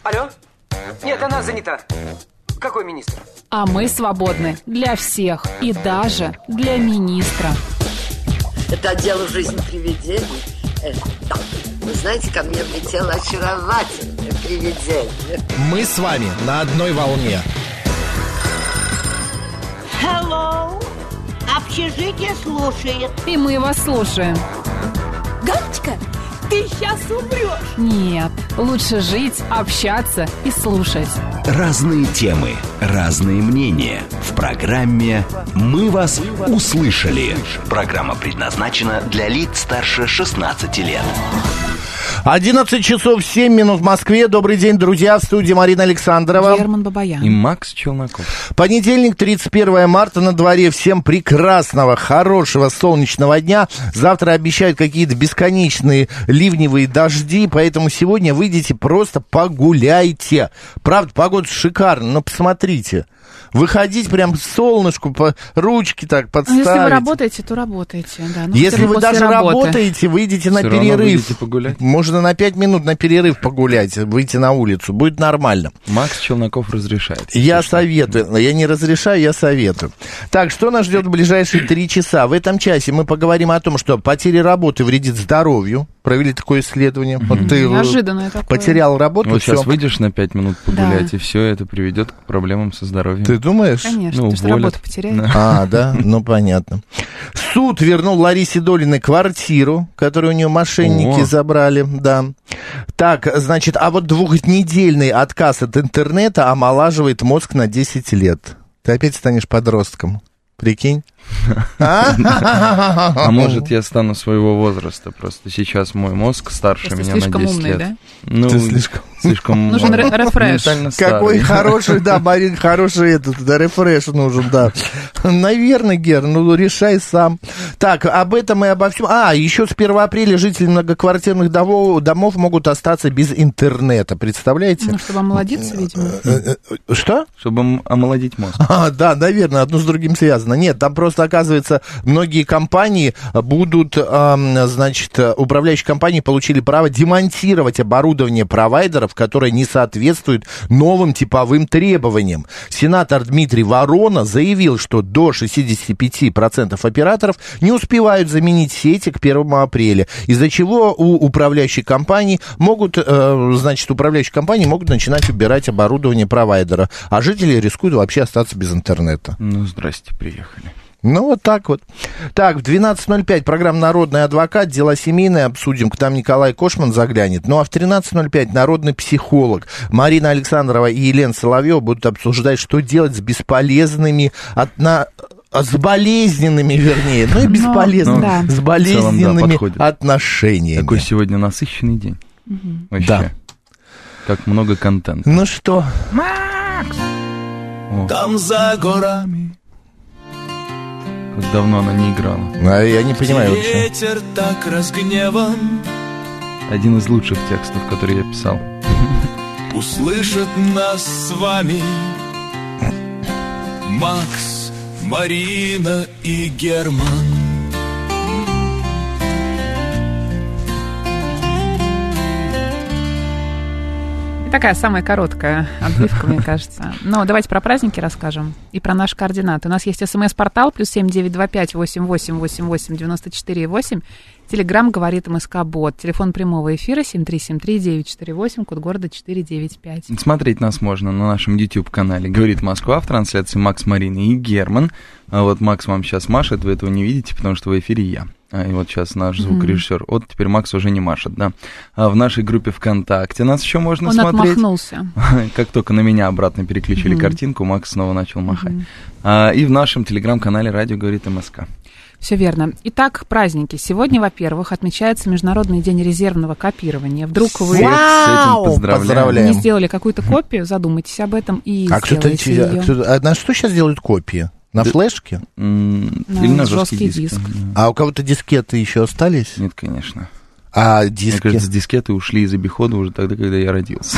Алло? Нет, она занята. Какой министр? А мы свободны для всех и даже для министра. Это отдел «Жизнь привидений». Да. Вы знаете, ко мне влетело очаровательное привидение. Мы с вами на одной волне. Hello. Общежитие слушает. И мы вас слушаем. Галочка, ты сейчас умрешь. Нет, лучше жить, общаться и слушать. Разные темы, разные мнения. В программе «Мы вас услышали». Программа предназначена для лиц старше 16 лет. 11 часов 7 минут в Москве. Добрый день, друзья. В студии Марина Александрова. Герман Бабаян. И Макс Челноков. Понедельник, 31 марта на дворе. Всем прекрасного, хорошего, солнечного дня. Завтра обещают какие-то бесконечные ливневые дожди, поэтому сегодня выйдите, просто погуляйте. Правда, погода шикарная, но посмотрите. Выходить прям солнышку, по ручки так подставить. Если вы работаете, то работаете. Да. Если вы даже работаете, выйдите на перерыв. Можно на 5 минут на перерыв погулять, выйти на улицу. Будет нормально. Макс Челноков разрешает. Я советую. Я не разрешаю, я советую. Так, что нас ждет в ближайшие 3 часа? В этом часе мы поговорим о том, что потеря работы вредит здоровью. Провели такое исследование. Вот ты неожиданное такое. Потерял работу. Вот все. Сейчас выйдешь на 5 минут погулять, и все это приведет к проблемам со здоровьем. Ты думаешь? Конечно, ты что работу потеряешь. А, да? Ну, понятно. Суд вернул Ларисе Долиной квартиру, которую у нее мошенники забрали, да. Так, значит, а вот 2-недельный отказ от интернета омолаживает мозг на 10 лет. Ты опять станешь подростком. Прикинь? А может, я стану своего возраста. Просто сейчас мой мозг старше просто меня на 10 умный, лет. Да? Ну, ты слишком нужен рефреш. Какой хороший, да, Марин, хороший рефреш нужен, да. Наверное, Гер, решай сам. Так, об этом и обо всем. Еще с 1 апреля жители многоквартирных домов могут остаться без интернета, представляете? Ну, чтобы омолодиться, видимо. Что? Чтобы омолодить мозг. Да, наверное, одно с другим связано. Нет, там просто, оказывается, многие компании будут, значит, управляющие компании получили право демонтировать оборудование провайдеров, которое не соответствует новым типовым требованиям. Сенатор Дмитрий Ворона заявил, что до 65% операторов не успевают заменить сети к 1 апреля, из-за чего у управляющих компаний могут начинать убирать оборудование провайдера, а жители рискуют вообще остаться без интернета. Ну, здрасте, приехали. Ну, вот так вот. Так, в 12:05 программа «Народный адвокат», дела семейные обсудим, к нам Николай Кошман заглянет. Ну, а в 13:05 народный психолог Марина Александрова и Елена Соловьева будут обсуждать, что делать с бесполезными с болезненными, вернее, и бесполезными, с болезненными отношениями. Такой сегодня насыщенный день. Вообще. Да. Как много контента. Ну что? Макс! Там за горами. Как давно она не играла. Я не понимаю вообще. Ветер так разгневан. Один из лучших текстов, которые я писал. Услышат нас с вами Макс, Марина и Герман. Такая самая короткая отбивка, мне кажется. Но давайте про праздники расскажем и про наши координаты. У нас есть СМС-портал +7 925 88 88 94 8. Телеграм говорит МСК-бот. Телефон прямого эфира 7373948, код города 495. Смотреть нас можно на нашем YouTube-канале «Говорит Москва» в трансляции Макс, Марина и Герман. А вот Макс вам сейчас машет, вы этого не видите, потому что в эфире я. И вот сейчас наш звукорежиссер. Вот теперь Макс уже не машет, да. А в нашей группе ВКонтакте нас еще можно смотреть. Он отмахнулся. Как только на меня обратно переключили картинку, Макс снова начал махать. И в нашем телеграм-канале «Радио говорит МСК». Все верно. Итак, праздники. Сегодня, во-первых, отмечается Международный день резервного копирования. Вдруг вы поздравляем. Не сделали какую-то копию, задумайтесь об этом и сделайте ее. На что сейчас делают копии? На флешке? Или на жесткий диск. А у кого-то дискеты еще остались? Нет, конечно. А диски? Мне кажется, дискеты ушли из обихода уже тогда, когда я родился.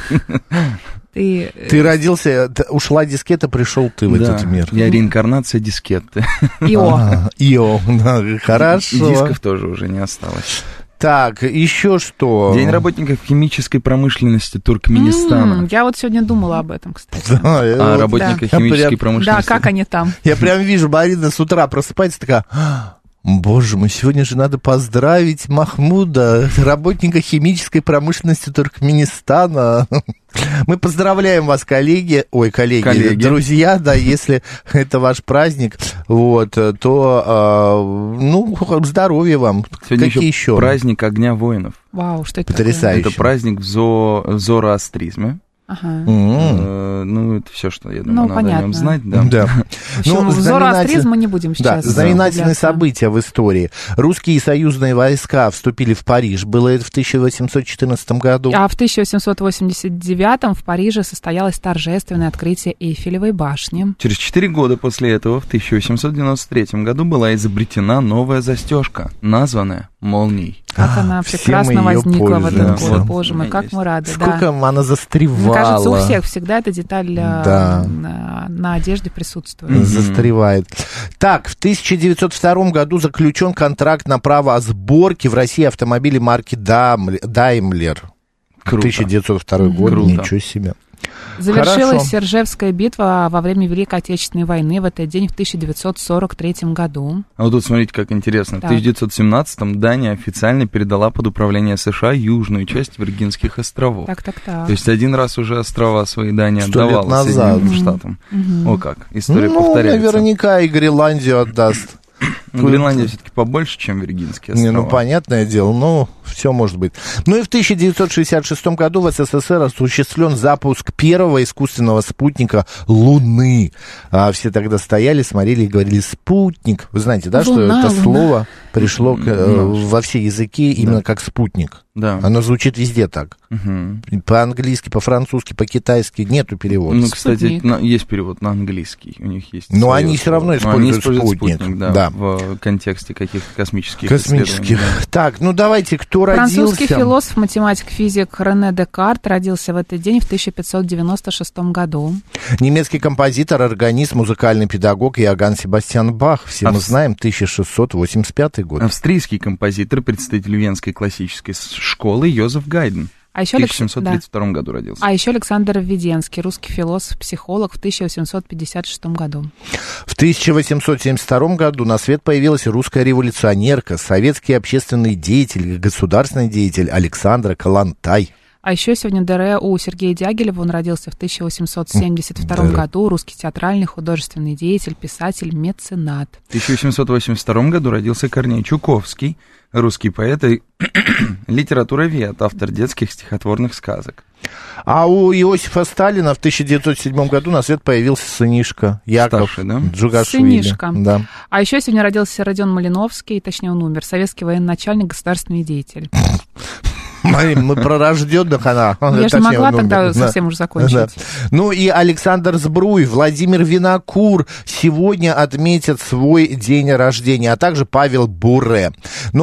Ты родился, ушла дискета, пришел ты в этот мир. Я реинкарнация дискеты. Ио, да, хорошо. И дисков тоже уже не осталось. Так, еще что? День работников химической промышленности Туркменистана. Я вот сегодня думала об этом, кстати. Работников химической промышленности. Да, как они там? Я прям вижу, Марина с утра просыпается такая... Боже мой, сегодня же надо поздравить Махмуда, работника химической промышленности Туркменистана. Мы поздравляем вас, коллеги, друзья, да, если это ваш праздник, вот, то, здоровья вам. Сегодня Какие еще? Праздник огня воинов. Вау, что это Потрясающе. Это праздник в зороастризме. Ага. Это все, что, я думаю, надо о нем знать. Да. В зороастризм мы не будем сейчас. Да, знаменательные события в истории. Русские союзные войска вступили в Париж. Было это в 1814 году. А в 1889 в Париже состоялось торжественное открытие Эйфелевой башни. Через 4 года после этого, в 1893 году, была изобретена новая застежка, названная молнией. Как она прекрасно возникла в этот год. Боже мой, как мы рады. Сколько она застревала. Мне кажется, у всех всегда эта деталь на одежде присутствует. Застревает. Так, в 1902 году заключен контракт на право о сборке в России автомобилей марки Daimler. 1902 год, ничего себе. Завершилась Сержевская битва во время Великой Отечественной войны в этот день в 1943 году. А вот тут смотрите, как интересно. Так. В 1917-м Дания официально передала под управление США южную часть Виргинских островов. Так. То есть один раз уже острова свои Дания 100 лет отдавала назад. Соединенным Штатам. О как, история повторяется. Наверняка и Гренландию отдаст. Гренландия все-таки побольше, чем Виргинские острова. Понятное дело, все может быть. И в 1966 году в СССР осуществлен запуск первого искусственного спутника Луны. Все тогда стояли, смотрели и говорили «спутник». Вы знаете, да, что это слово пришло во все языки именно как «спутник». Да. Оно звучит везде так. По-английски, по-французски, по-китайски нету перевода. Кстати, есть перевод на английский. У них есть. Но они все равно используют спутник. Да, в контексте каких-то космических исследований. Так, давайте, кто родился? Французский философ, математик, физик Рене Декарт родился в этот день в 1596 году. Немецкий композитор, органист, музыкальный педагог Иоганн Себастьян Бах. Все мы знаем, 1685 год. Австрийский композитор, представитель Венской классической школы Йозеф Гайден. В 1732 году родился. А еще Александр Введенский, русский философ, психолог, в 1856 году. В 1872 году на свет появилась русская революционерка, советский общественный деятель, государственный деятель Александра Калантай. А еще сегодня ДР у Сергея Дягилева, он родился в 1872 году, русский театральный, художественный деятель, писатель, меценат. В 1882 году родился Корней Чуковский, русский поэт и литературовед, автор детских стихотворных сказок. А у Иосифа Сталина в 1907 году на свет появился сынишка Яков Джугашвили. Сынишка. Да. А еще сегодня родился Родион Малиновский, точнее он умер, советский военачальник, государственный деятель. Мы про рожденных она. Я же не могла тогда совсем уже закончить. Да. И Александр Збруй, Владимир Винокур сегодня отметят свой день рождения, а также Павел Буре.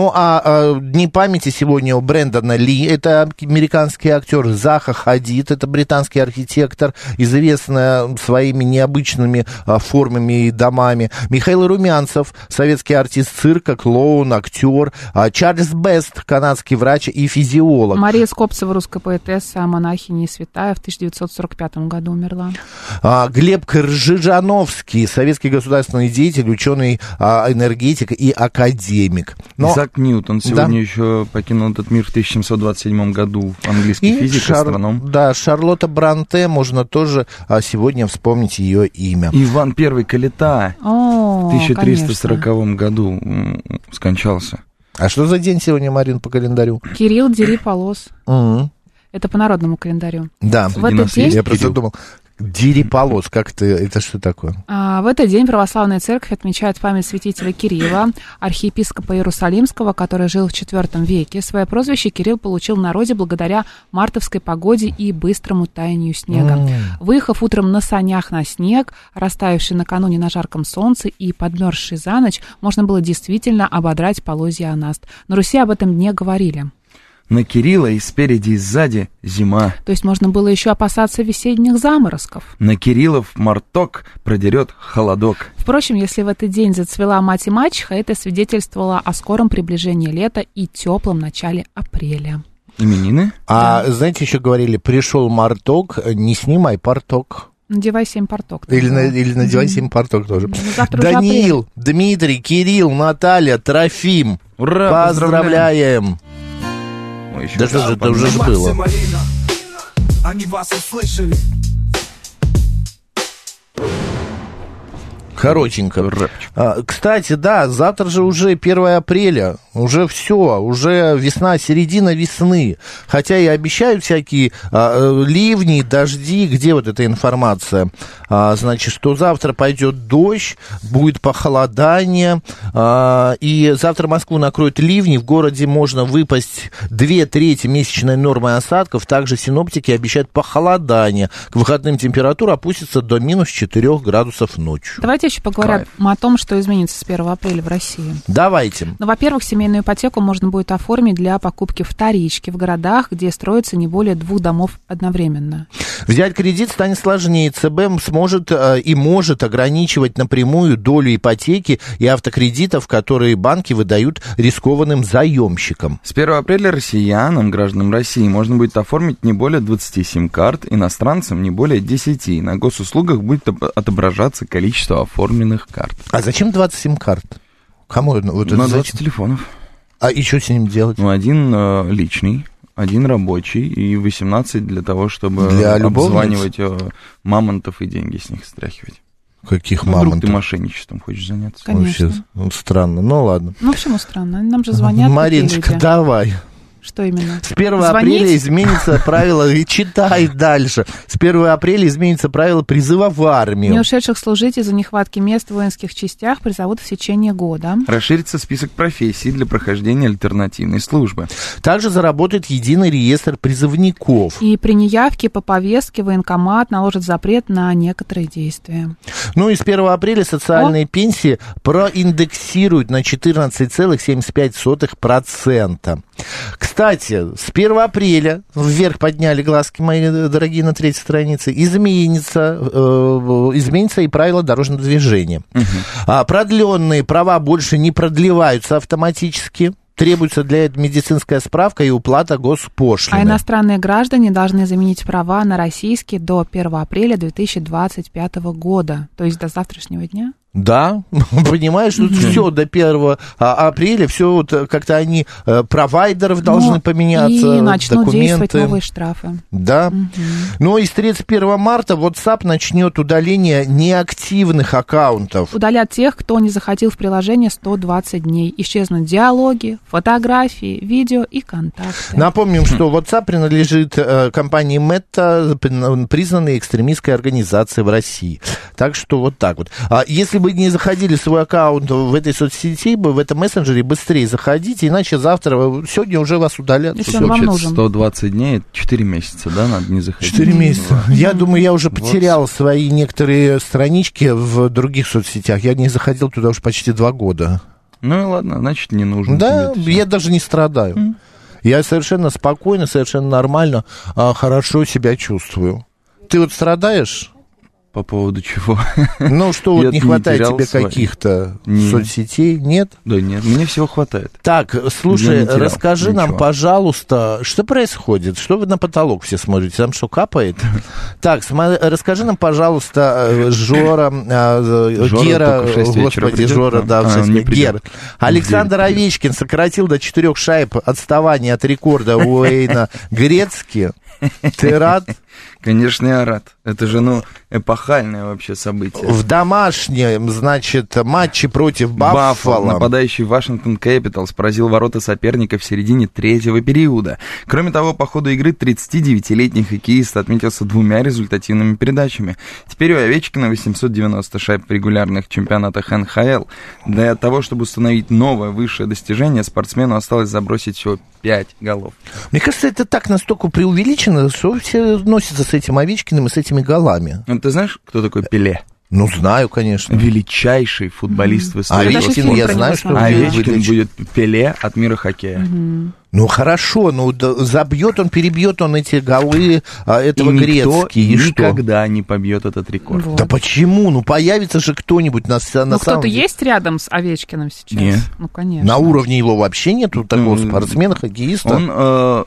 Дни памяти сегодня у Брэндона Ли, это американский актер, Заха Хадид, это британский архитектор, известная своими необычными формами и домами. Михаил Румянцев, советский артист цирка, клоун, актер. Чарльз Бест, канадский врач и физиолог. Мария Скопцева, русская поэтесса, монахиня и святая, в 1945 году умерла. Глеб Кржижановский, советский государственный деятель, ученый, энергетик и академик. Исаак Ньютон сегодня еще покинул этот мир в 1727 году, английский физик, астроном. Да, Шарлотта Бронте, можно тоже сегодня вспомнить ее имя. Иван I Калита в 1340 году скончался. А что за день сегодня, Марин, по календарю? Кирилл, дери полос. Это по народному календарю. Да, в этот день... я просто думал, дери полос, как это что такое? В этот день православная церковь отмечает память святителя Кирилла, архиепископа Иерусалимского, который жил в IV веке. Свое прозвище Кирилл получил в народе благодаря мартовской погоде и быстрому таянию снега. Выехав утром на санях на снег, растаявший накануне на жарком солнце и подмерзший за ночь, можно было действительно ободрать полозья Анаст. На Руси об этом дне говорили. На Кирилла и спереди, и сзади зима. То есть можно было еще опасаться весенних заморозков. На Кириллов марток продерет холодок. Впрочем, если в этот день зацвела мать и мачеха, это свидетельствовало о скором приближении лета и теплом начале апреля. Именины? Знаете, еще говорили, пришел марток, не снимай порток. Надевай 7 порток. Или надевай 7 порток тоже. Даниил, Дмитрий, Кирилл, Наталья, Трофим. Ура, поздравляем! Да что же, это уже ж было. Они вас услышали. Коротенько. Кстати, да, завтра же уже 1 апреля. Уже все, уже весна, середина весны. Хотя и обещают всякие ливни, дожди. Где вот эта информация? Значит, что завтра пойдет дождь, будет похолодание. И завтра Москву накроют ливни. В городе можно выпасть 2/3 месячной нормы осадков. Также синоптики обещают похолодание. К выходным температура опустится до минус 4 градусов ночью. Давайте еще поговорим о том, что изменится с 1 апреля в России. Давайте. Ну, во-первых, семейную ипотеку можно будет оформить для покупки вторички в городах, где строится не более 2 домов одновременно. Взять кредит станет сложнее. ЦБ сможет и может ограничивать напрямую долю ипотеки и автокредитов, которые банки выдают рискованным заемщикам. С 1 апреля россиянам, гражданам России, можно будет оформить не более 20 сим-карт, иностранцам не более 10. На госуслугах будет отображаться количество оформленных карт. А зачем 20 сим-карт? Кому вот на 20 телефонов. А и что с ним делать? Ну, один личный, один рабочий и 18 для того, чтобы для обзванивать мамонтов и деньги с них стряхивать. Каких ну, мамонтов? Вдруг ты мошенничеством хочешь заняться. Конечно. Вообще, странно, ну ладно. Ну, почему странно? Нам же звонят. Мариночка, давай. Что именно? С 1 апреля изменится правило, и читай дальше. С 1 апреля изменится правило призыва в армию. Не ушедших служить из-за нехватки мест в воинских частях призовут в течение года. Расширится список профессий для прохождения альтернативной службы. Также заработает единый реестр призывников. И при неявке по повестке военкомат наложит запрет на некоторые действия. Ну и с 1 апреля социальные пенсии проиндексируют на 14,75%. Кстати, с 1 апреля, вверх подняли глазки мои дорогие на 3-й странице, изменится и правила дорожного движения. Продленные права больше не продлеваются автоматически. Требуется для этого медицинская справка и уплата госпошлины. А иностранные граждане должны заменить права на российские до 1 апреля 2025 года, то есть до завтрашнего дня. Да, понимаешь, тут все до 1 апреля, все вот как-то они, провайдеров должны поменяться, и начнут документы. Действовать новые штрафы. Да, но и с 31 марта WhatsApp начнет удаление неактивных аккаунтов. Удалят тех, кто не заходил в приложение 120 дней. Исчезнут диалоги, фотографии, видео и контакты. Напомним, что WhatsApp принадлежит компании Meta, признанной экстремистской организацией в России. Так что вот так вот. Если бы не заходили в свой аккаунт в этой соцсети, в этом мессенджере, быстрее заходите, иначе завтра, сегодня уже вас удалят. Если он вам нужен. 120 дней, 4 месяца, да, надо не заходить? 4 месяца. Я думаю, я уже потерял свои некоторые странички в других соцсетях. Я не заходил туда уже почти 2 года. Ну и ладно, значит, не нужно. Да, я даже не страдаю. Я совершенно спокойно, совершенно нормально, хорошо себя чувствую. Ты вот страдаешь? По поводу чего? Ну, что вот не хватает тебе каких-то соцсетей, нет? Да нет, мне всего хватает. Так, слушай, расскажи нам, пожалуйста, что происходит? Что вы на потолок все смотрите? Там что, капает? Так, расскажи нам, пожалуйста, Жора, Гера, господи, Жора, да, Гер. Александр Овечкин сократил до 4 шайб отставания от рекорда Уэйна Грецки. Ты рад? Конечно, я рад. Это же, эпохальное вообще событие. В домашнем, значит, матче против Баффало. Нападающий Вашингтон Кэпиталс поразил ворота соперника в середине 3-го периода. Кроме того, по ходу игры 39-летний хоккеист отметился 2 результативными передачами. Теперь у Овечкина 890 шайб в регулярных чемпионатах НХЛ. Для того, чтобы установить новое высшее достижение, спортсмену осталось забросить всего 5 голов. Мне кажется, это так настолько преувеличено, что все носятся с этим Овечкиным и с этими голами. Ты знаешь, кто такой Пеле? Ну, знаю, конечно. Величайший футболист в истории. Овечкин, я знаю, что Овечкин будет Пеле от мира хоккея. Ну, хорошо, забьет он, перебьет он эти голы этого Грецки, и что? Никогда не побьет этот рекорд. Вот. Да почему? Ну, появится же кто-нибудь на самом кто-то деле. есть рядом с Овечкиным сейчас? Нет. Ну, конечно. На уровне его вообще нету такого спортсмена, хоккеиста? Он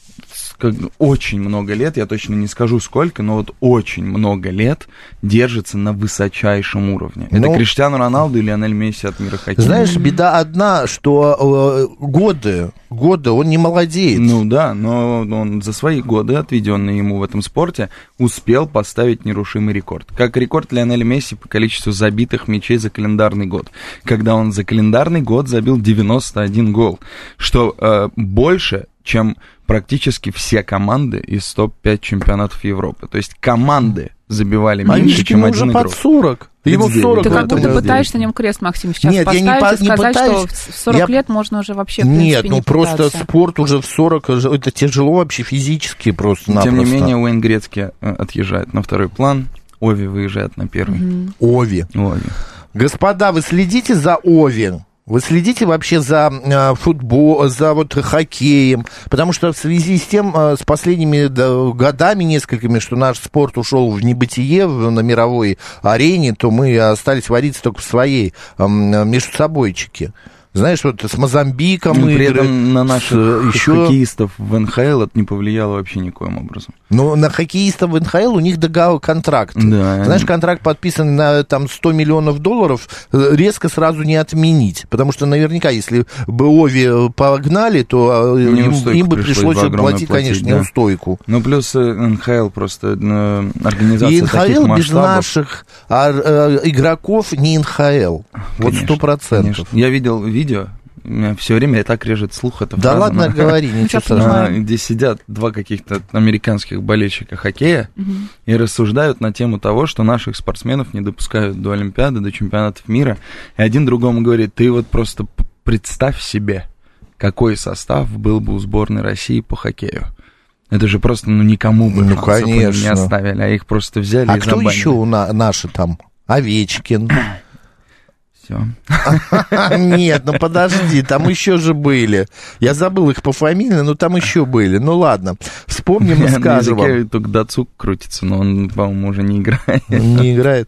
очень много лет, я точно не скажу сколько, но вот очень много лет держится на высочайшем уровне. Это Криштиану Роналду и Лионель Месси от мира хоккея. Знаешь, беда одна, что годы он не молодеет. Ну да, но он за свои годы, отведенные ему в этом спорте, успел поставить нерушимый рекорд. Как рекорд Лионеля Месси по количеству забитых мячей за календарный год. Когда он за календарный год забил 91 гол, что больше, чем практически все команды из топ-5 чемпионатов Европы. То есть команды забивали меньше, чем один игрок. Уже под 40. Ему 40. Ты как будто пытаешься на нем крест, Максим, сейчас Нет, поставить я и сказать, что в 40 лет можно уже вообще, в принципе, Нет, не просто пытаться. спорт уже в 40, это тяжело вообще физически просто-напросто. Тем не менее, Уэйн Грецки отъезжает на второй план, Ови выезжает на первый. Ови. Господа, вы следите за Ови? Вы следите вообще за футбол, за вот хоккеем? Потому что в связи с тем, с последними годами несколькими, что наш спорт ушел в небытие на мировой арене, то мы остались вариться только в своей межсобойчике. Знаешь, вот с Мозамбиком при игры, этом на наших хоккеистов в НХЛ это не повлияло вообще никоим образом. Но на хоккеистов в НХЛ у них договор, контракт. Да. Знаешь, контракт подписан на там, $100 миллионов, резко сразу не отменить. Потому что наверняка, если бы Ови погнали, то им бы пришлось платить, конечно, неустойку. Ну, плюс НХЛ просто организация и таких НХЛ масштабов. без наших игроков не НХЛ. Вот 100%. Я видел видео, у меня все время так режет слух эта да фраза. Ладно, говори, ничего страшного. Где сидят два каких-то американских болельщика хоккея и рассуждают на тему того, что наших спортсменов не допускают до Олимпиады, до чемпионатов мира. И один другому говорит, ты вот просто представь себе, какой состав был бы у сборной России по хоккею. Это же просто, никому бы шансов не оставили, а их просто взяли и забанили. А кто еще наши там? Овечкин. Все. Нет, ну подожди, там еще же были. Я забыл их по фамилии, но там еще были. Ну ладно, вспомним и скажем вам. На языке только Дацук крутится, но он, по-моему, уже не играет. Не играет.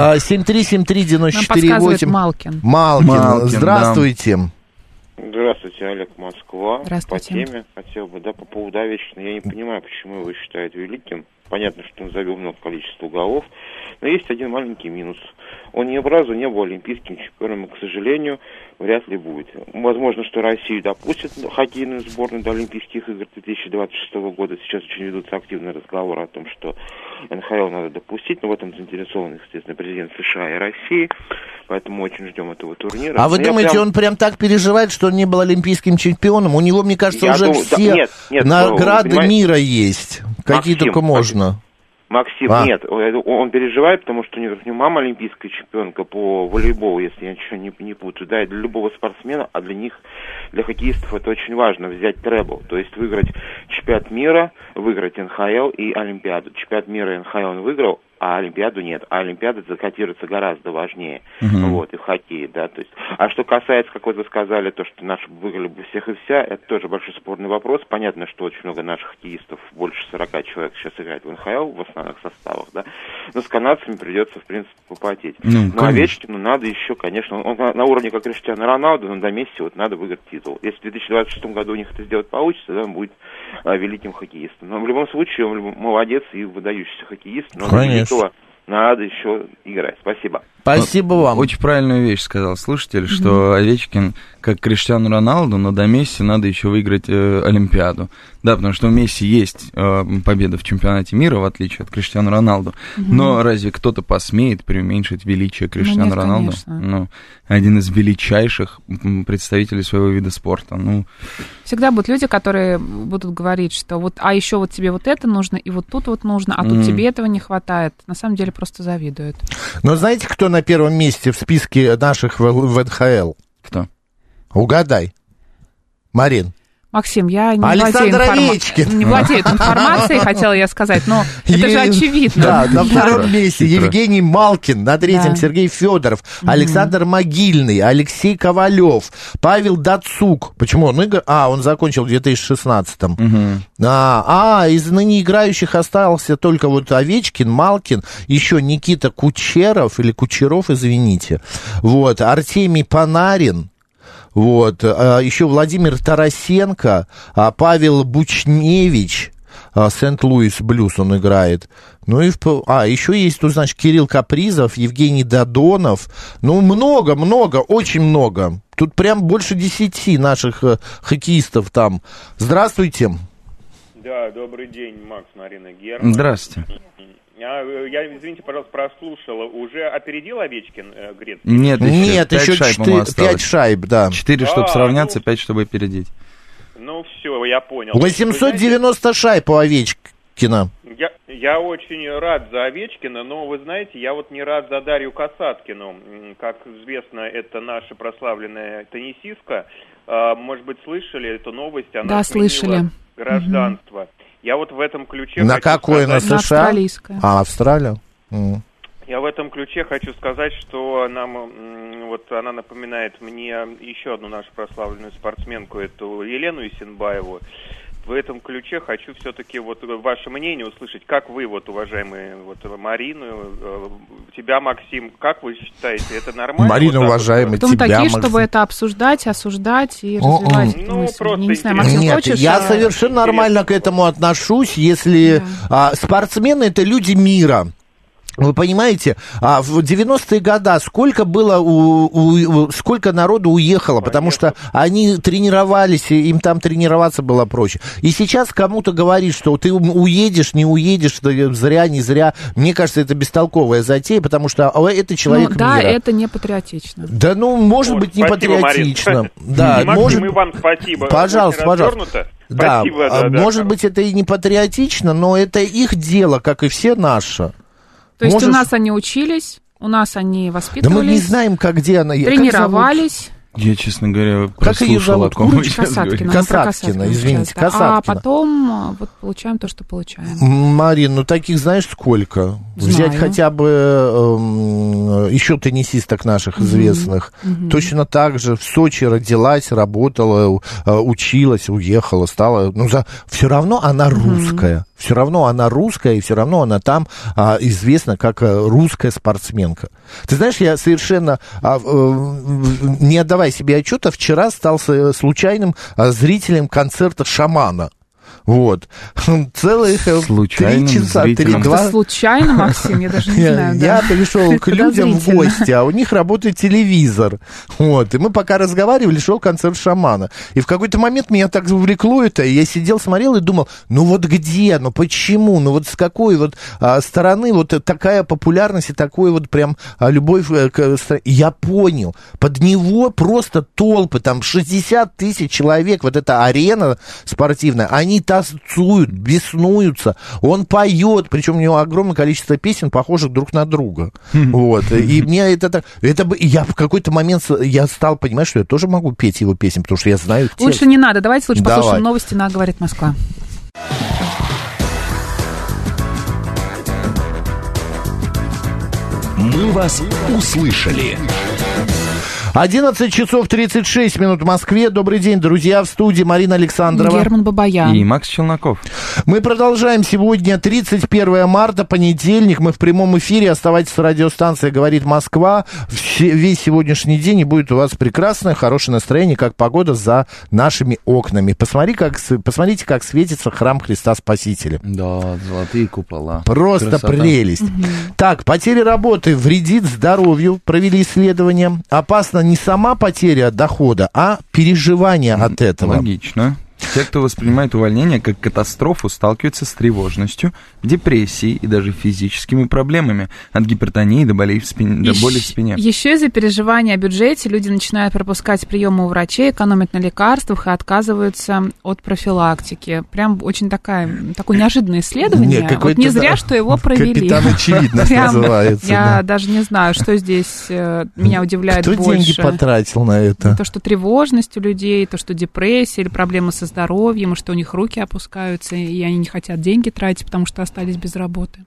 7373948. Малкин. Малкин, здравствуйте. Здравствуйте, Олег, Москва. Здравствуйте. По теме хотел бы, по поводу Овечкина. Я не понимаю, почему его считают великим. Понятно, что он забил много количества голов, но есть один маленький минус. Он ни разу не был олимпийским чемпионом, и, к сожалению, вряд ли будет. Возможно, что Россию допустят хоккейную сборную до Олимпийских игр 2026 года. Сейчас очень ведутся активные разговоры о том, что НХЛ надо допустить, но в этом заинтересованы, естественно, президент США и России, поэтому очень ждем этого турнира. А вы думаете, он прям так переживает, что он не был олимпийским чемпионом? У него, мне кажется, все награды мира есть, какие только можно. Максим, нет, он переживает, потому что у него мама олимпийская чемпионка по волейболу, если я ничего не путаю, да, и для любого спортсмена, а для них, для хоккеистов это очень важно, взять требл, то есть выиграть чемпионат мира, выиграть НХЛ и Олимпиаду. Чемпионат мира и НХЛ он выиграл, а Олимпиаду нет. А Олимпиада закотируется гораздо важнее, вот, и в хоккее, да, то есть. А что касается, как вот вы сказали, то, что наши выиграли бы всех и вся, это тоже большой спорный вопрос. Понятно, что очень много наших хоккеистов, больше 40 человек сейчас играет в НХЛ в основных составах, да, но с канадцами придется, в принципе, попотеть. Но Овечкину надо еще, конечно, он на уровне, как Криштиану Роналду, но до Месси вот надо выиграть титул. Если в 2026 году у них это сделать получится, да, он будет великим хоккеистом. Но в любом случае он молодец и выдающийся хоккеист, но надо еще играть. Спасибо. Спасибо вам. Очень правильную вещь сказал слушатель, что Овечкин, как Криштиану Роналду, но до Месси надо еще выиграть Олимпиаду. Да, потому что у Месси есть победа в чемпионате мира, в отличие от Криштиану Роналду. Но разве кто-то посмеет преуменьшить величие Криштиану Роналду? Ну, один из величайших представителей своего вида спорта. Ну, всегда будут люди, которые будут говорить, что вот, а еще вот тебе вот это нужно, и вот тут вот нужно, а тут тебе этого не хватает. На самом деле просто завидуют. Но знаете, кто на первом месте в списке наших в НХЛ? Кто? Угадай. Марин. Максим, я не Александр Овечкин. не владею этой информацией, хотела я сказать, но это же очевидно. Да, на втором месте Евгений Малкин, на третьем Сергей Федоров, Александр Могильный, Алексей Ковалев, Павел Дацук. Почему он играл? Он закончил в 2016-м. Из ныне играющих остался только вот Овечкин, Малкин, еще Никита Кучеров, или Кучеров, извините, вот, Артемий Панарин. Вот, еще Владимир Тарасенко, Павел Бучневич, Сент-Луис Блюз он играет. Ну и еще есть тут, значит, Кирилл Капризов, Евгений Додонов. Ну, много, очень много. Тут прям больше 10 наших хоккеистов там. Здравствуйте. Да, добрый день, Макс, Марина, Герман. Здравствуйте. Я, извините, пожалуйста, прослушала. Уже опередил Овечкин Грецкий? Нет, еще 5 шайб, да. 4, чтобы сравняться, 5, чтобы опередить. Ну, все, я понял. 890 шайб у Овечкина. Я очень рад за Овечкина, но, вы знаете, я вот не рад за Дарью Касаткину. Как известно, это наша прославленная теннисистка. Может быть, слышали эту новость? Она сменила гражданство. Я вот в этом ключе... На какое? На США? Австралийское. Австралия? Я в этом ключе хочу сказать, что нам, вот она напоминает мне еще одну нашу прославленную спортсменку, эту Елену Исенбаеву. В этом ключе хочу все-таки вот ваше мнение услышать. Как вы, вот, уважаемые, вот, Марину, тебя, Максим, как вы считаете, это нормально? Марина, вот уважаемый, тебя, такие, Максим. Чтобы это обсуждать, осуждать и развивать эту мысль. Просто не знаю, Максим, нет, хочешь? Я совершенно нормально к этому отношусь, если спортсмены — это люди мира. Вы понимаете, в 90-е годы сколько было, сколько народу уехало, потому что они тренировались, им там тренироваться было проще. И сейчас кому-то говорит, что ты уедешь, не уедешь, зря, не зря. Мне кажется, это бестолковая затея, потому что это человек мира. Да, это не патриотично. Да, может быть, не патриотично. Да, Максим, и вам спасибо. Пожалуйста. Да, может быть, это и не патриотично, но это их дело, как и все наши. То есть у нас они учились, у нас они воспитывались. Да мы не знаем, где она. Тренировались. Я, честно говоря, как ее зовут? Касаткина, извините, Касаткина. А потом вот получаем то, что получаем. Марин, таких знаешь сколько? Знаю. Взять хотя бы еще теннисисток наших известных. Точно так же в Сочи родилась, работала, училась, уехала, стала... все равно она русская. Все равно она русская, и все равно она там известна как русская спортсменка. Ты знаешь, я совершенно, не отдавая себе отчета, вчера стал случайным зрителем концерта «Шамана». Вот. Целых 3 часа, 3-2. Это случайно, Максим? Я даже не знаю. Я пришел к людям в гости, а у них работает телевизор. Вот. И мы пока разговаривали, шел концерт «Шамана». И в какой-то момент меня так увлекло это, и я сидел, смотрел и думал, где, почему, с какой стороны вот такая популярность и такой вот прям любовь к стране. И я понял, под него просто толпы, там 60 тысяч человек, вот эта арена спортивная, они танцуют, беснуются, он поет, причем у него огромное количество песен, похожих друг на друга. Вот. И мне я в какой-то момент я стал понимать, что я тоже могу петь его песни, потому что я знаю текст. Лучше не надо, давайте лучше послушаем новости на «Говорит Москва». Мы вас услышали. 11 часов 36 минут в Москве. Добрый день, друзья. В студии Марина Александрова. Герман Бабаян. И Макс Челноков. Мы продолжаем. Сегодня 31 марта, понедельник. Мы в прямом эфире. Оставайтесь с радиостанцией «Говорит Москва». Весь сегодняшний день, и будет у вас прекрасное, хорошее настроение, как погода за нашими окнами. Посмотрите, как светится храм Христа Спасителя. Да, золотые купола. Просто красота. Прелесть. Так, потеря работы вредит здоровью. Провели исследование. Опасно не сама потеря дохода, а переживание от этого. Логично. Те, кто воспринимает увольнение как катастрофу, сталкиваются с тревожностью, депрессией и даже физическими проблемами, от гипертонии до боли в спине. Еще из-за переживания о бюджете люди начинают пропускать приемы у врачей, экономят на лекарствах и отказываются от профилактики. Прям очень такое неожиданное исследование. Вот не зря, что его провели. Капитан Очевидность называется. Я даже не знаю, что здесь меня удивляет больше. Кто деньги потратил на это? То, что тревожность у людей, то, что депрессия или проблемы со здоровьем, здоровьем, и что у них руки опускаются, и они не хотят деньги тратить, потому что остались без работы.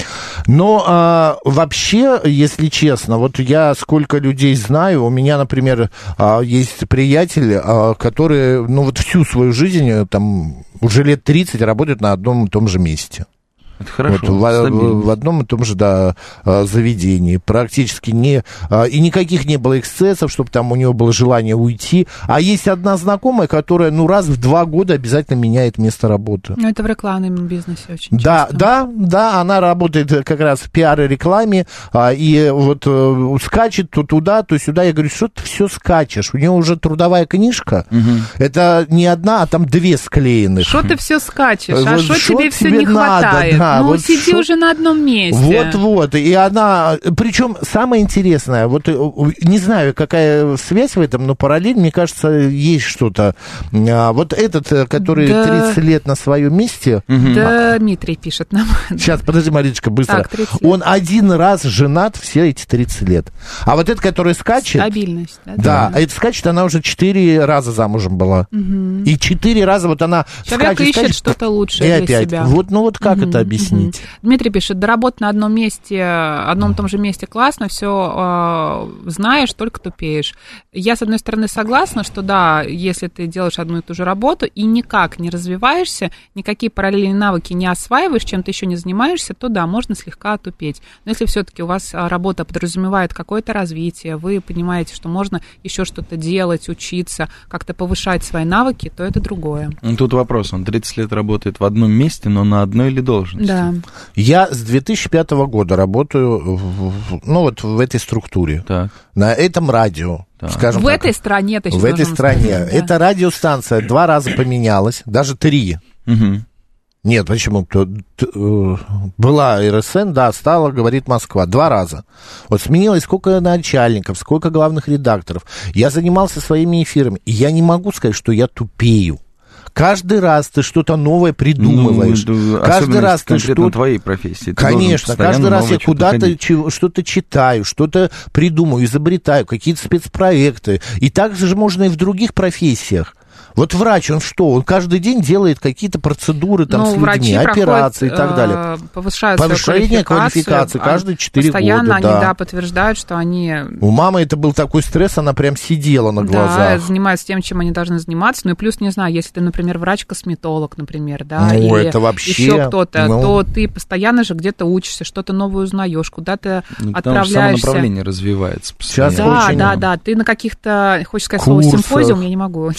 Но вообще, если честно, вот я сколько людей знаю, у меня, например, есть приятель, который, ну, вот всю свою жизнь, там, уже лет 30 работает на одном и том же месте. Это хорошо, вот, в одном и том же, да, заведении. Практически не... И никаких не было эксцессов, чтобы там у него было желание уйти. А есть одна знакомая, которая, ну, раз в 2 года обязательно меняет место работы. Ну, это в рекламном бизнесе очень часто. Да, она работает как раз в пиар и рекламе, и вот скачет то туда, то сюда. Я говорю, что ты все скачешь? У нее уже трудовая книжка. Это не одна, а там 2 склеенных. Что ты все скачешь? А Вот что шо тебе все тебе не надо, хватает? да. Ну, Вот сиди уже на одном месте. Вот, и она, причем самое интересное, вот не знаю, какая связь в этом, но параллель, мне кажется, есть что-то. Вот этот, который 30 лет на своем месте. Дмитрий пишет нам. Сейчас, подожди, Мариночка, быстро. Так, он один раз женат все эти 30 лет. А вот этот, который скачет... Стабильность, да? Да, а это скачет, она уже 4 раза замужем была. И 4 раза вот она человек ищет что-то лучшее для себя. Вот, ну вот как это объяснить? Дмитрий пишет, доработать на одном месте, одном и том же месте классно, все знаешь, только тупеешь. Я, с одной стороны, согласна, что да, если ты делаешь одну и ту же работу и никак не развиваешься, никакие параллельные навыки не осваиваешь, чем-то еще не занимаешься, то да, можно слегка отупеть. Но если все-таки у вас работа подразумевает какое-то развитие, вы понимаете, что можно еще что-то делать, учиться, как-то повышать свои навыки, то это другое. Тут вопрос, он 30 лет работает в одном месте, но на одной ли должности? Да. Я с 2005 года работаю, ну вот в этой структуре, так. На этом радио. Скажем в так, этой стране, ты еще в этой стране. Сказать, да. Эта радиостанция 2 раза поменялась, даже 3. Нет, почему? Была РСН, да, стала, говорит Москва, 2 раза. Вот сменилось сколько начальников, сколько главных редакторов. Я занимался своими эфирами, и я не могу сказать, что я тупею. Каждый раз ты что-то новое придумываешь. Каждый раз ты что-то... твоей профессии. Конечно, каждый раз я куда-то что-то читаю, что-то придумаю, изобретаю, какие-то спецпроекты. И так же можно и в других профессиях. Вот врач, он что? Он каждый день делает какие-то процедуры там, с людьми, операции и так далее. Повышение квалификации каждые 4 года. Постоянно они подтверждают, что они... У мамы это был такой стресс, она прям сидела на глазах. Да, занимаются тем, чем они должны заниматься. Ну и плюс, не знаю, если ты, например, врач-косметолог, например, да, ну, или это вообще, еще кто-то, то ты постоянно же где-то учишься, что-то новое узнаешь, куда-то отправляешься. Само направление развивается. Сейчас да, ты на каких-то, хочешь сказать слово симпозиум, я не могу.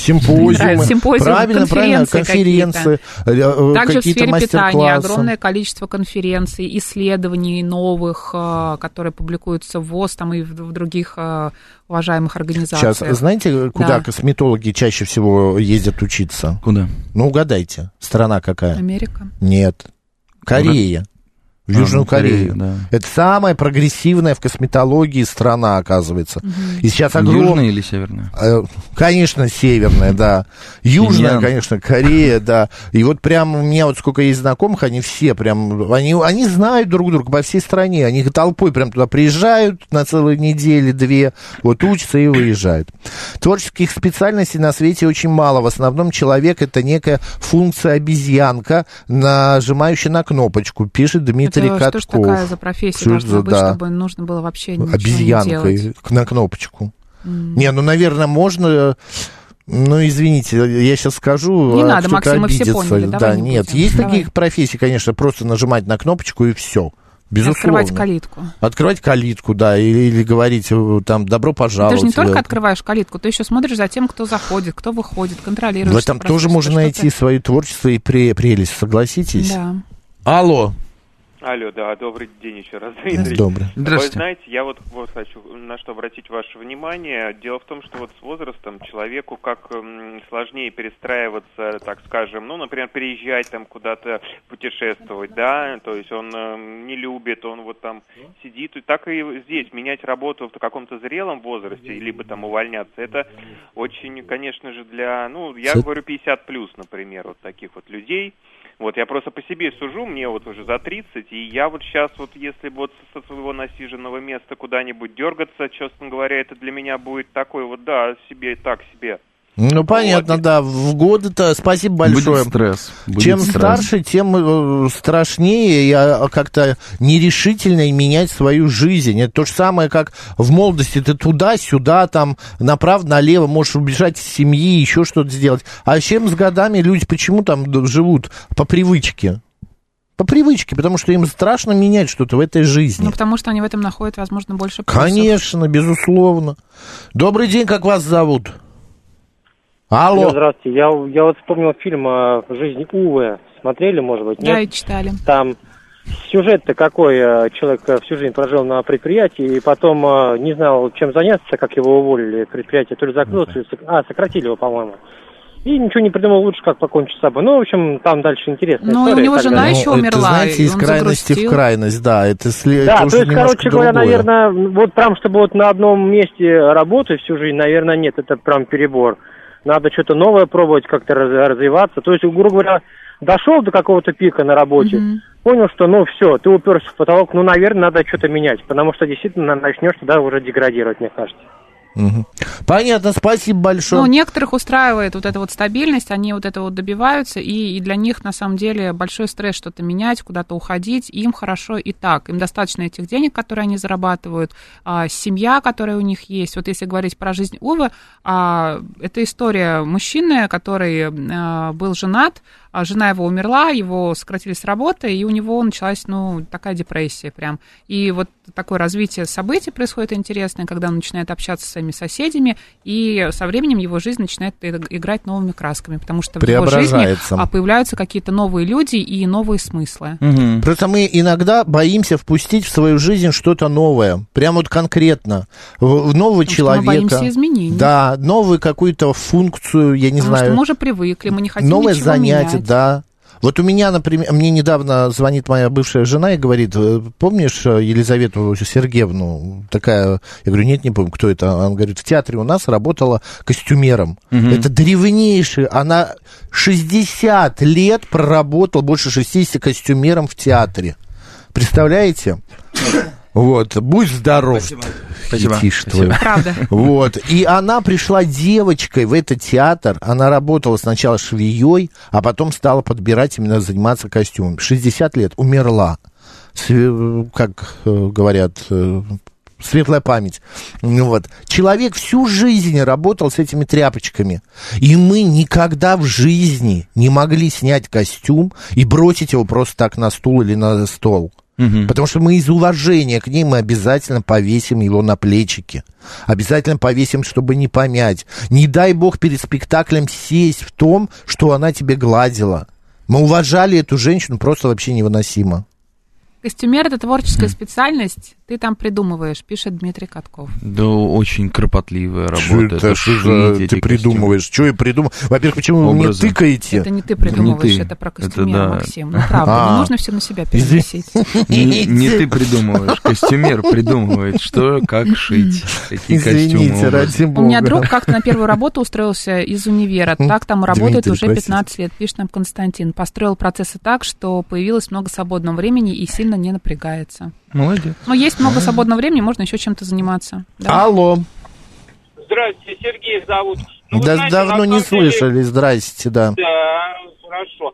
Правильно, конференции, также в сфере питания огромное количество конференций, исследований новых, которые публикуются в ВОЗ там, и в других уважаемых организациях. Сейчас, знаете, куда косметологи чаще всего ездят учиться? Куда? Ну, угадайте, страна какая? Америка? Нет, Корея. В Южную Корею. Да. Это самая прогрессивная в косметологии страна, оказывается. И сейчас Южная или северная? Конечно, северная, да. Южная, конечно, Корея, да. И вот прям у меня вот сколько есть знакомых, они все прям, они знают друг друга по всей стране. Они толпой прям туда приезжают на целые недели, 2, вот учатся и выезжают. Творческих специальностей на свете очень мало. В основном человек — это некая функция-обезьянка, нажимающая на кнопочку, пишет Дмитрий Катков. Что ж такая за профессия должна быть, чтобы нужно было вообще ничего обезьянкой не делать? На кнопочку. Не, ну, наверное, можно... Ну, извините, я сейчас скажу, не надо, Максим, мы все поняли. Да, нет, есть такие профессии, конечно, просто нажимать на кнопочку и все. Безусловно. Открывать калитку. Открывать калитку, да, или говорить там «добро пожаловать». Ты же не только открываешь калитку, ты еще смотришь за тем, кто заходит, кто выходит, контролируешь. В этом тоже можно найти свое творчество и прелесть, согласитесь? Да. Алло. Алло, да, добрый день еще раз, Дмитрий. Добрый. Вы знаете, я вот хочу на что обратить ваше внимание. Дело в том, что вот с возрастом человеку как сложнее перестраиваться, так скажем, ну, например, переезжать там куда-то, путешествовать, да, то есть он не любит, он вот там сидит, и так и здесь менять работу в каком-то зрелом возрасте, либо там увольняться, это очень, конечно же, для, ну, я говорю 50+, например, вот таких вот людей. Вот, я просто по себе сужу, мне вот уже за 30, и я вот сейчас вот, если вот со своего насиженного места куда-нибудь дергаться, честно говоря, это для меня будет такой вот, да, себе, так себе. Ну, понятно, вот. Да, в годы-то, спасибо большое. Будет стресс. Чем старше, тем страшнее и как-то нерешительно менять свою жизнь. Это то же самое, как в молодости ты туда-сюда, там, направо-налево можешь убежать из семьи, еще что-то сделать. А чем с годами люди почему там живут? По привычке. По привычке, потому что им страшно менять что-то в этой жизни. Ну, потому что они в этом находят, возможно, больше плюсов. Конечно, безусловно. Добрый день, как вас зовут? Алло. Здравствуйте. Я вот вспомнил фильм «Жизнь Уве». Смотрели, может быть, нет? Да, и читали. Там сюжет-то какой. Человек всю жизнь прожил на предприятии, и потом не знал, чем заняться, как его уволили. Предприятие то ли закрылось, сократили его, по-моему. И ничего не придумал лучше, как покончить с собой. Ну, в общем, там дальше интересная история. Ну, у него жена еще умерла, это, знаете, из крайности в крайность, да. Да, то есть, короче говоря, наверное, вот прям, чтобы вот на одном месте работать всю жизнь, наверное, нет, это прям перебор. Надо что-то новое пробовать, как-то развиваться. То есть, грубо говоря, дошел до какого-то пика на работе, понял, что, ну, все, ты уперся в потолок, ну, наверное, надо что-то менять, потому что действительно начнешь туда уже деградировать, мне кажется. Понятно, спасибо большое. Ну, некоторых устраивает вот эта вот стабильность, они вот этого добиваются, и для них, на самом деле, большой стресс что-то менять, куда-то уходить, им хорошо и так. Им достаточно этих денег, которые они зарабатывают, семья, которая у них есть. Вот если говорить про жизнь Уве, это история мужчины, который был женат, жена его умерла, его сократили с работы, и у него началась, ну, такая депрессия прям. И вот такое развитие событий происходит интересное, когда он начинает общаться со своими соседями, и со временем его жизнь начинает играть новыми красками, потому что в его жизни появляются какие-то новые люди и новые смыслы. Просто мы иногда боимся впустить в свою жизнь что-то новое, прям вот конкретно, нового человека. Мы боимся изменений. Да, новую какую-то функцию, я не знаю. Потому что мы уже привыкли, мы не хотим новое ничего занятие, менять. да. Вот у меня, например, мне недавно звонит моя бывшая жена и говорит: помнишь Елизавету Сергеевну? Такая, я говорю, нет, не помню, кто это. Она говорит, в театре у нас работала костюмером. Это древнейший, она 60 лет проработала, больше 60 костюмером в театре. Представляете? Вот, будь здоров. Спасибо. Тише твою. Правда. Вот, и она пришла девочкой в этот театр, она работала сначала швеей, а потом стала подбирать, именно заниматься костюмом. 60 лет, умерла. Как говорят, светлая память. Вот. Человек всю жизнь работал с этими тряпочками, и мы никогда в жизни не могли снять костюм и бросить его просто так на стул или на стол. Потому что мы из уважения к ней мы обязательно повесим его на плечики. Обязательно повесим, чтобы не помять. Не дай бог перед спектаклем сесть в том, что она тебе гладила. Мы уважали эту женщину, просто вообще невыносимо. Костюмер — это творческая специальность, ты там придумываешь, пишет Дмитрий Катков. Да, очень кропотливая работа. Это что за ты придумываешь? Что я придумал? Во-первых, почему вы мне тыкаете? Это не ты придумываешь, это про костюмера, Максим. Ну, правда, не нужно все на себя переносить. Не ты придумываешь, костюмер придумывает, что, как шить, какие костюмы. Ради бога. У меня друг как-то на первую работу устроился из универа. Так там работает уже 15 лет, пишет нам Константин. Построил процессы так, что появилось много свободного времени и сильно не напрягается. Молодец. Но есть много свободного времени, можно еще чем-то заниматься. Да? Алло. Здравствуйте, Сергей зовут. Ну, да, знаете, давно не слышали. Здрасте, да. Да, хорошо.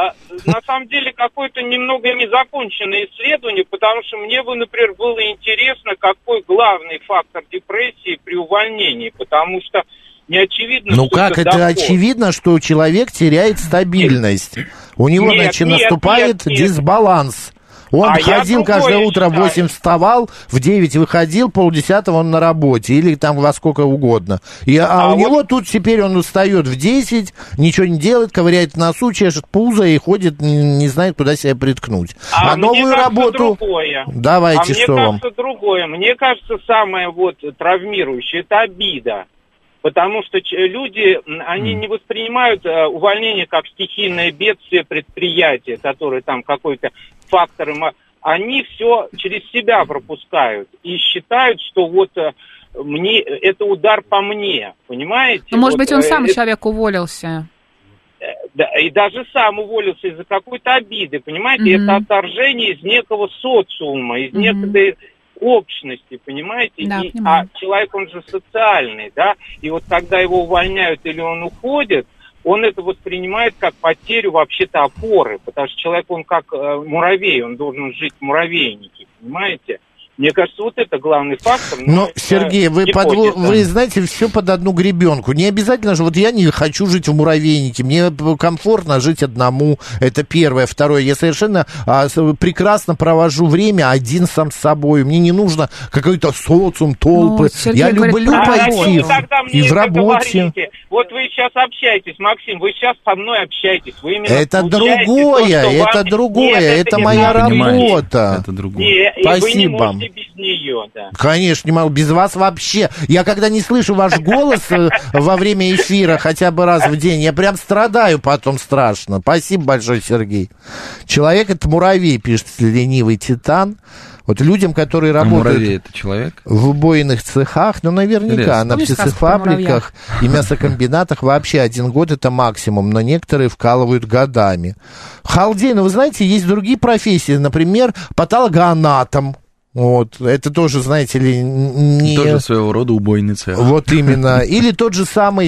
На самом деле, какое-то немного незаконченное исследование, потому что мне бы, например, было интересно, какой главный фактор депрессии при увольнении, потому что не очевидно, ну как, это доход. Очевидно, что человек теряет стабильность. У него, значит, наступает дисбаланс. Он ходил каждое утро в 8 вставал, в 9 выходил, 9:30 он на работе, или там во сколько угодно. У него тут теперь он встает в 10, ничего не делает, ковыряет носу, чешет пузо и ходит, не знает, куда себя приткнуть. А новую работу... Другое. Давайте, что вам? Мне кажется, другое. Мне кажется, самое травмирующее, это обида. Потому что люди, они не воспринимают увольнение как стихийное бедствие предприятия, которое там какой-то фактор, они все через себя пропускают и считают, что мне это удар по мне, понимаете? Ну, может быть, он сам человек уволился. Да, и даже сам уволился из-за какой-то обиды, понимаете? Это отторжение из некого социума, из некой общности, понимаете? Да, А человек, он же социальный, да? И вот когда его увольняют или он уходит, он это воспринимает как потерю вообще-то опоры, потому что человек, он как муравей, он должен жить в муравейнике, понимаете? Мне кажется, вот это главный фактор. Но, Сергей, вы знаете, все под одну гребенку. Не обязательно же, вот я не хочу жить в муравейнике, мне комфортно жить одному, это первое. Второе, я совершенно прекрасно провожу время один сам с собой, мне не нужно какой-то социум, толпы. Я люблю пойти и в работе. Вот вы сейчас общаетесь, Максим, вы сейчас со мной общаетесь. Вы именно это другое, это моя работа. Это другое. Спасибо. Без нее, да. Конечно, не могу. Без вас вообще. Я когда не слышу ваш голос во время эфира хотя бы раз в день, я прям страдаю потом страшно. Спасибо большое, Сергей. Человек — это муравей, пишет ленивый Титан. Вот людям, которые работают муравей — это человек? В убойных цехах, ну, наверняка, на птицефабриках и мясокомбинатах вообще 1 год это максимум, но некоторые вкалывают годами. Халдей, ну, вы знаете, есть другие профессии, например, патологоанатом. Вот, это тоже, знаете ли, не... Тоже своего рода убойный цех. Вот именно. Или тот же самый,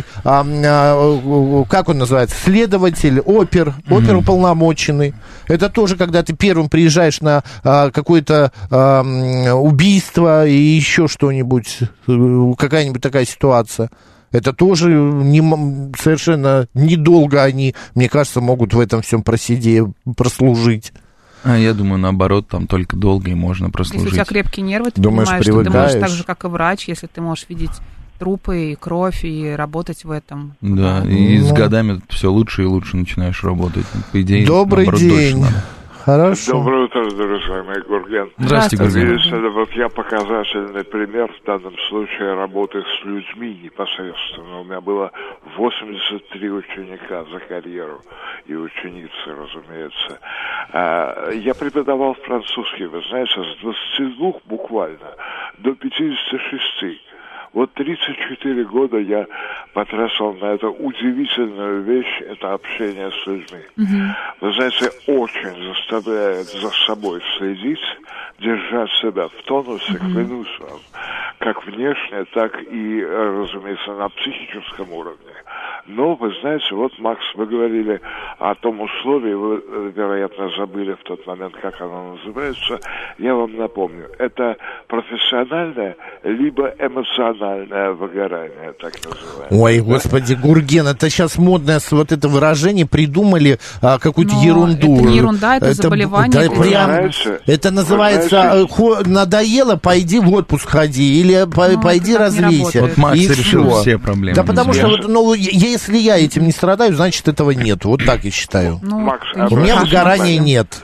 как он называется, следователь, оперуполномоченный. Это тоже, когда ты первым приезжаешь на какое-то убийство и еще что-нибудь, какая-нибудь такая ситуация. Это тоже совершенно недолго они, мне кажется, могут в этом всем прослужить. Я думаю, наоборот, там только долго и можно прослужить. Если у тебя крепкие нервы, ты думаешь, понимаешь, что ты можешь так же, как и врач, если ты можешь видеть трупы и кровь и работать в этом. Да, и с годами все лучше и лучше начинаешь работать. По идее, добрый день. Хорошо. Доброе утро, дорогой мой Гурген. Здравствуйте, Гурген. Вот я показательный пример в данном случае работы с людьми непосредственно. У меня было 83 ученика за карьеру и ученицы, разумеется. Я преподавал французский, вы знаете, с 22 буквально до 56. Вот 34 года я потратил на эту удивительную вещь, это общение с людьми. Вы знаете, очень заставляет за собой следить, держать себя в тонусе, клянусь вам, как внешне, так и, разумеется, на психическом уровне. Но, вы знаете, вот, Макс, вы говорили о том условии, вы, вероятно, забыли в тот момент, как оно называется. Я вам напомню, это профессиональное либо эмоциональное выгорание, так называемое. Ой, господи, Гурген, это сейчас модное вот это выражение, придумали какую-то ерунду. Это не ерунда, это заболевание. Да, прям, это называется, надоело, пойди в отпуск ходи, или пойди развейся. Вот Макс решил все проблемы. Да потому что, если я этим не страдаю, значит, этого нет. Вот так я считаю. Макс, у меня выгорания нет.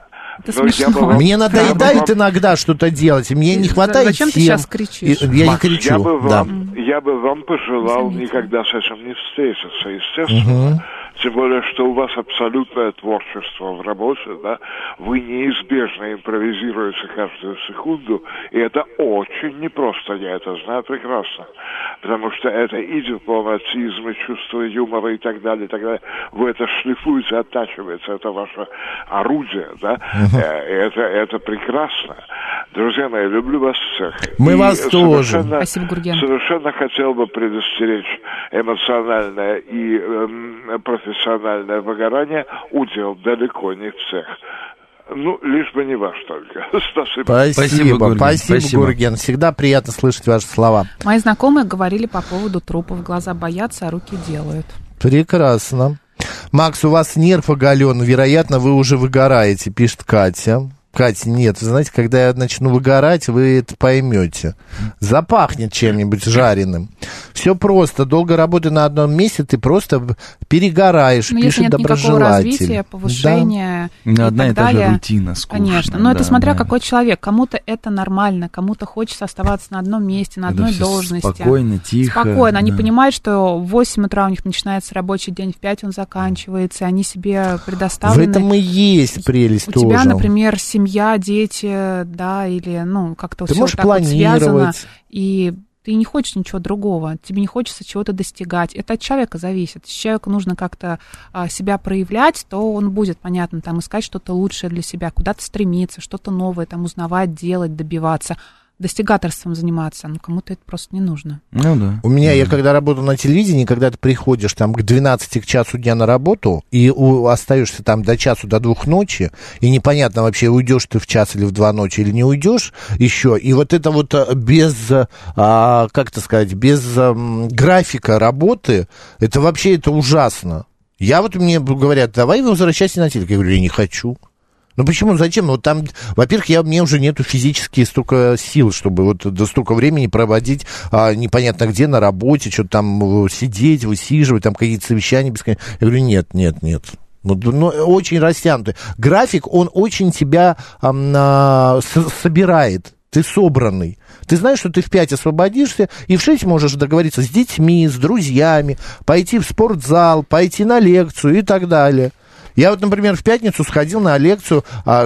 Мне надоедает иногда что-то делать, мне не хватает сил. Зачем ты сейчас кричишь? Я не кричу. Я бы вам пожелал никогда с этим не встретиться, естественно. Тем более, что у вас абсолютное творчество в работе, да, вы неизбежно импровизируете каждую секунду, и это очень непросто, я это знаю прекрасно, потому что это и дипломатизм, и чувство юмора, и так далее, и так далее. Вы это шлифуете, оттачиваете, это ваше орудие, да, это прекрасно. Друзья мои, люблю вас всех. Мы вас тоже. Спасибо, Гурген. Совершенно хотел бы предостеречь эмоциональное и профессиональное выгорание удел далеко не всех. Ну, лишь бы не ваш только. Спасибо, Гурген. Всегда приятно слышать ваши слова. Мои знакомые говорили по поводу трупов. Глаза боятся, а руки делают. Прекрасно. Макс, у вас нерв оголен. Вероятно, вы уже выгораете, пишет Катя. Катя, нет, вы знаете, когда я начну выгорать, вы это поймете. Запахнет чем-нибудь жареным. Все просто. Долго работая на одном месте, ты просто перегораешь, пишет доброжелатель. Никакого развития, повышения и одна так и та же далее. Рутина скучная. Конечно, но это смотря какой человек. Кому-то это нормально, кому-то хочется оставаться на одном месте, на одной должности. Спокойно, тихо. Спокойно. Они понимают, что в 8 утра у них начинается рабочий день, в 5 он заканчивается, они себе предоставлены. В этом и есть прелесть тоже. У тебя, например, семья, дети, да, или, ну, как-то все так вот связано. И ты не хочешь ничего другого, тебе не хочется чего-то достигать. Это от человека зависит. Если человеку нужно как-то себя проявлять, то он будет, понятно, там искать что-то лучшее для себя, куда-то стремиться, что-то новое там узнавать, делать, добиваться. Достигаторством заниматься, но кому-то это просто не нужно. Ну да. У меня, я когда работал на телевидении, когда ты приходишь там к 12, к часу дня на работу, и остаешься там до часу, до 2 ночи, и непонятно вообще, уйдешь ты в час или в 2 ночи, или не уйдешь еще, и вот это вот без, как-то сказать, без графика работы, это вообще, это ужасно. Мне говорят, давай возвращайся на телек. Я говорю, я не хочу. Ну почему, зачем? Вот там, во-первых, мне уже нету физически столько сил, чтобы вот до столько времени проводить непонятно где, на работе, что-то там сидеть, высиживать, там какие-то совещания бесконечные. Я говорю, нет. Ну, очень растянутый. График, он очень тебя собирает. Ты собранный. Ты знаешь, что ты в 5 освободишься, и в 6 можешь договориться с детьми, с друзьями, пойти в спортзал, пойти на лекцию и так далее. Я вот, например, в пятницу сходил на лекцию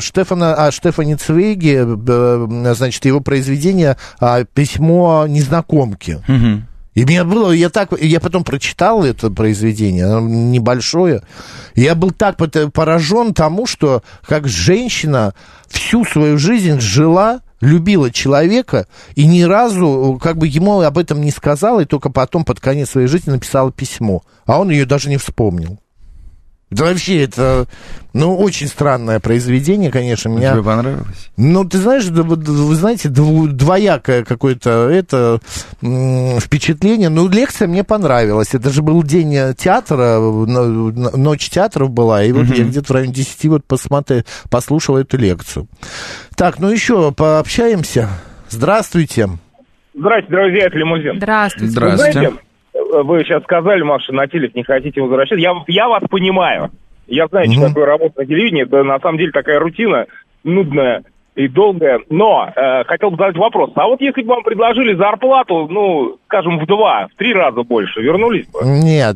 Штефани Цвейге, значит, его произведение «Письмо незнакомки». Угу. И мне было, я потом прочитал это произведение, оно небольшое, и я был так поражен тому, что как женщина всю свою жизнь жила, любила человека, и ни разу ему об этом не сказала, и только потом под конец своей жизни написала письмо, а он ее даже не вспомнил. Да вообще, это, очень странное произведение, конечно. Тебе понравилось? Ты знаешь, вы знаете, двоякое какое-то впечатление. Лекция мне понравилась. Это же был день театра, ночь театров была, и вот я где-то в районе 10 послушал эту лекцию. Так, еще пообщаемся. Здравствуйте. Здравствуйте, друзья, это Лимузин. Здравствуйте. Знаете, вы сейчас сказали, Маша, на телек не хотите возвращаться. Я вас понимаю. Я знаю, что такое работа на телевидении. Это на самом деле такая рутина, нудная и долгая. Но хотел бы задать вопрос. А вот если бы вам предложили зарплату, скажем, в 3 раза больше, вернулись бы? Нет.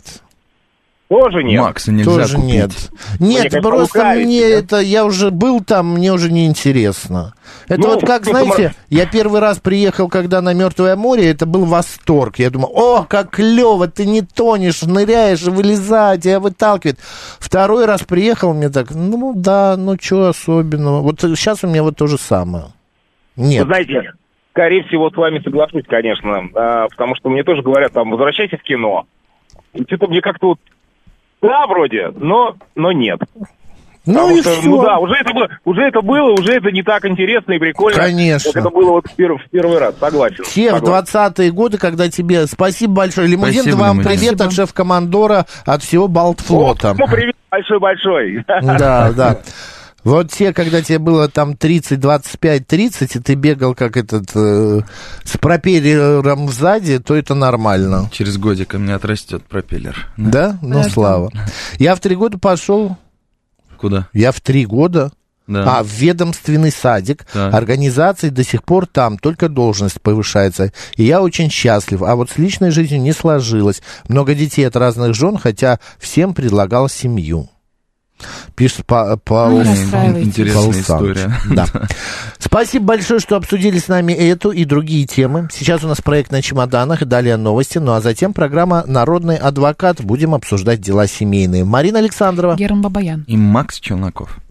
Тоже нет? Макса нельзя тоже купить. Нет, просто я уже был там, мне уже не интересно. Это знаете, я первый раз приехал, когда на Мертвое море, это был восторг. Я думал, как клево, ты не тонешь, ныряешь, вылезаешь, тебя выталкивает. Второй раз приехал, мне так, что особенного. Вот сейчас у меня то же самое. Нет. Вы знаете, скорее всего, с вами соглашусь, конечно, потому что мне тоже говорят, возвращайся в кино. И что-то мне как-то да, вроде, но нет. Потому что, уже это было, уже это не так интересно и прикольно. Конечно. Как это было в первый раз, согласен. В 20-е годы, когда тебе... Спасибо большое, Лимузин, Спасибо, вам привет от шеф-командора, от всего Балтфлота. Привет большой-большой. Да. Вот когда тебе было там 30, 25, 30, и ты бегал как с пропеллером сзади, то это нормально. Через годик у меня отрастет пропеллер. Да? Слава. Я в 3 года пошел... Куда? Я в 3 года... Да. В ведомственный садик. Так. Организации до сих пор там, только должность повышается. И я очень счастлив. А вот с личной жизнью не сложилось. Много детей от разных жен, хотя всем предлагал семью. Пишет интересная история. Да. Спасибо большое, что обсудили с нами эту и другие темы. Сейчас у нас проект «На чемоданах», и далее новости. А затем программа «Народный адвокат». Будем обсуждать дела семейные. Марина Александрова. Герман Бабаян. И Макс Челноков.